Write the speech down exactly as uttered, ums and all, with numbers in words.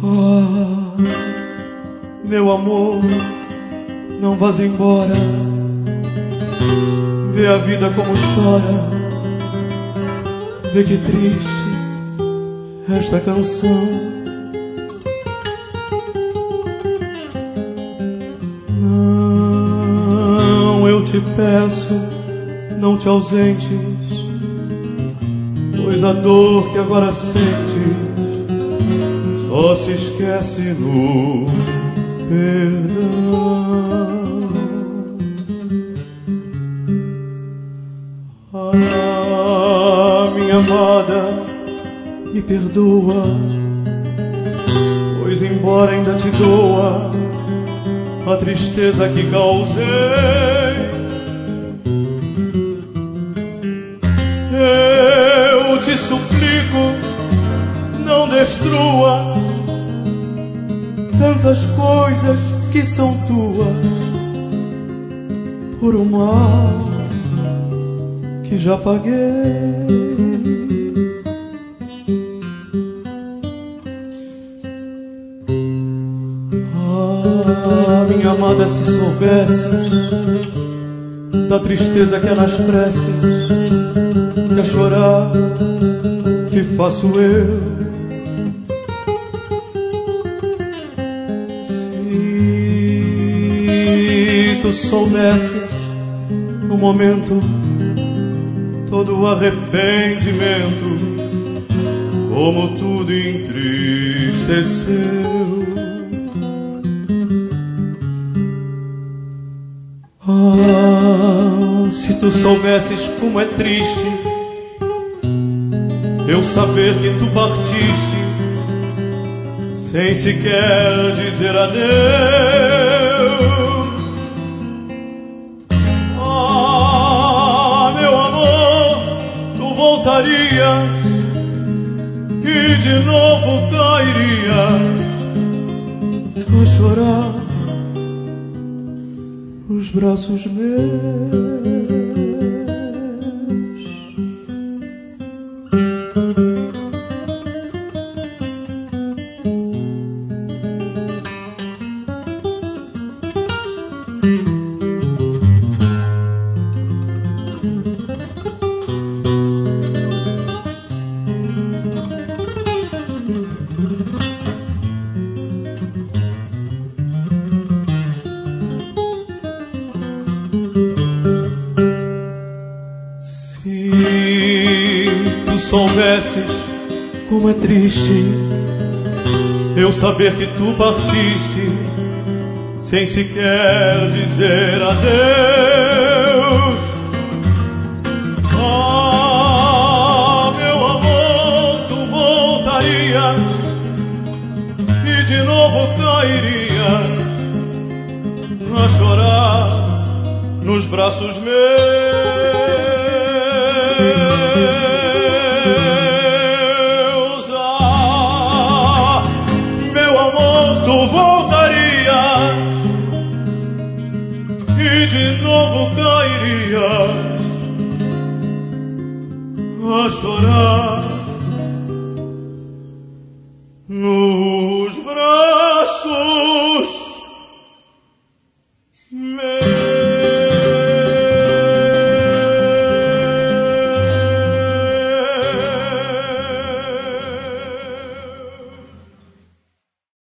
Ah, meu amor, não vás embora. Vê a vida como chora, vê que triste esta canção. Não, eu te peço, não te ausentes, pois a dor que agora sentes só se esquece no perdão. Ah, minha amada, me perdoa, pois embora ainda te doa a tristeza que causei, eu te suplico, não destrua tantas coisas que são tuas por um mal que já paguei. Ah, minha amada, se soubesses da tristeza que é nas preces, que a chorar te faço eu. Se tu soubesses no momento todo o arrependimento, como tudo entristeceu. Ah, se tu soubesses como é triste eu saber que tu partiste sem sequer dizer adeus. Ah, meu amor, tu voltarias e de novo cairias a chorar nos braços meus. Soubesses como é triste eu saber que tu partiste sem sequer dizer adeus. Ah, meu amor, tu voltarias e de novo cairias a chorar nos braços meus.